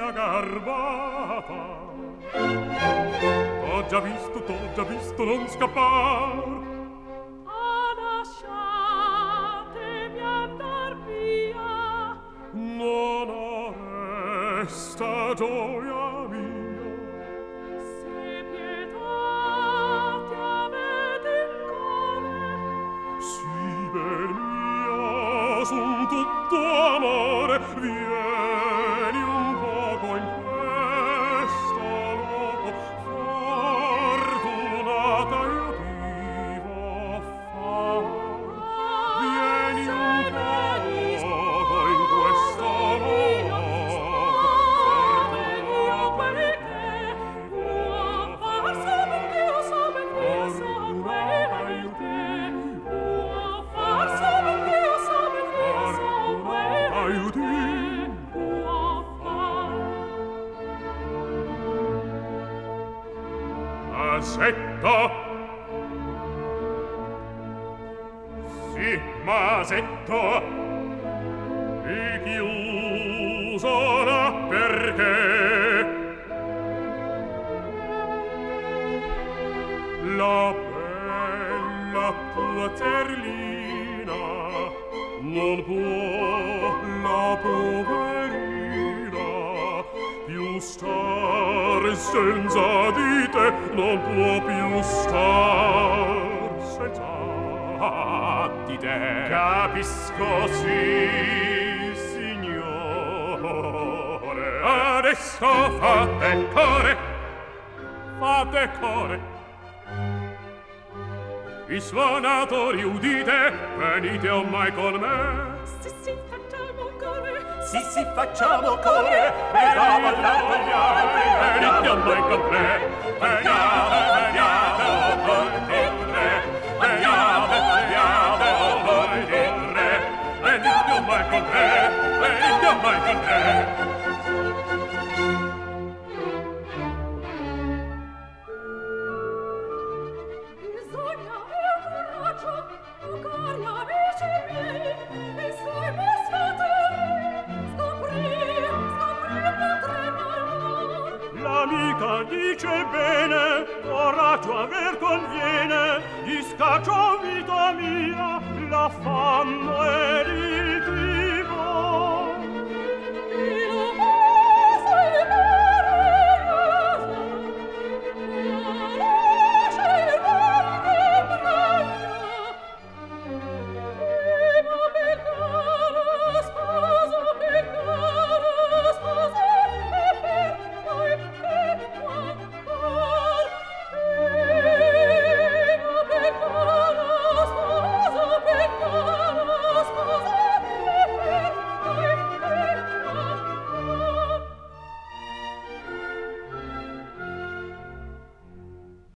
mia garbata. T'ho già visto non scappar. Lasciatemi andar via. Non arresta gioia mia. Se pietà ti avete in cuore, Sì, ben mia, son tutto amore. Vieni un poco in questa loco fortunata io ti vo far. Vieni un poco in questa loco Masetto! Sì, Masetto! Richiusola perché? La bella tua Zerlina non può, la poverina, più star senza di te, non può più star senza di te. Capisco, sì, signore. Adesso fate core. I suonatori udite, venite ormai con me. sì, facciamo core. Sì, facciamo core. Veniamo alla tagliare, venite ormai con me. Veniamo con re. Veniamo con re. Venite ormai con me. Venite ormai con me. L'amica dice bene, coraggio aver conviene, gli scaccio vita mia, l'affanno ed il